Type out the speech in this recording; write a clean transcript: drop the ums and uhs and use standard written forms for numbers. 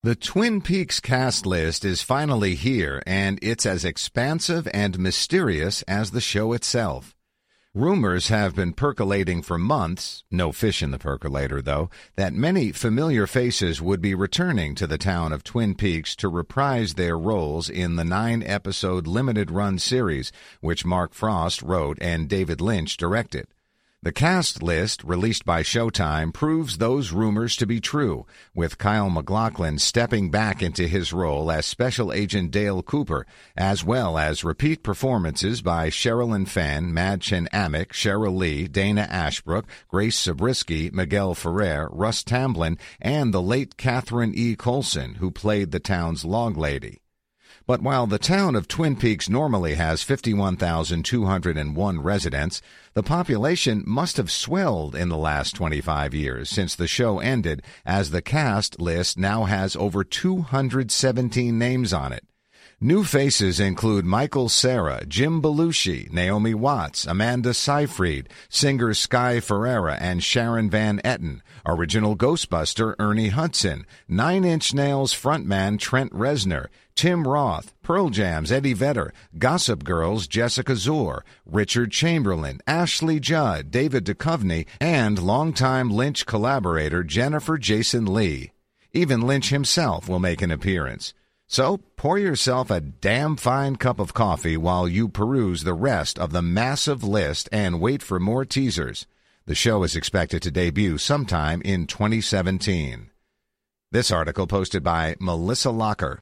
The Twin Peaks cast list is finally here, and it's as expansive and mysterious as the show itself. Rumors have been percolating for months, no fish in the percolator though, that many familiar faces would be returning to the town of Twin Peaks to reprise their roles in the 9-episode limited-run series, which Mark Frost wrote and David Lynch directed. The cast list, released by Showtime, proves those rumors to be true, with Kyle MacLachlan stepping back into his role as Special Agent Dale Cooper, as well as repeat performances by Sherilyn Fenn, Madchen Amick, Cheryl Lee, Dana Ashbrook, Grace Zabriskie, Miguel Ferrer, Russ Tamblyn, and the late Catherine E. Coulson, who played the town's log lady. But while the town of Twin Peaks normally has 51,201 residents, the population must have swelled in the last 25 years since the show ended, as the cast list now has over 217 names on it. New faces include Michael Cera, Jim Belushi, Naomi Watts, Amanda Seyfried, singer Sky Ferreira and Sharon Van Etten, original Ghostbuster Ernie Hudson, Nine Inch Nails frontman Trent Reznor, Tim Roth, Pearl Jam's Eddie Vedder, Gossip Girl's Jessica Zuhr, Richard Chamberlain, Ashley Judd, David Duchovny, and longtime Lynch collaborator Jennifer Jason Leigh. Even Lynch himself will make an appearance. So pour yourself a damn fine cup of coffee while you peruse the rest of the massive list and wait for more teasers. The show is expected to debut sometime in 2017. This article posted by Melissa Locker.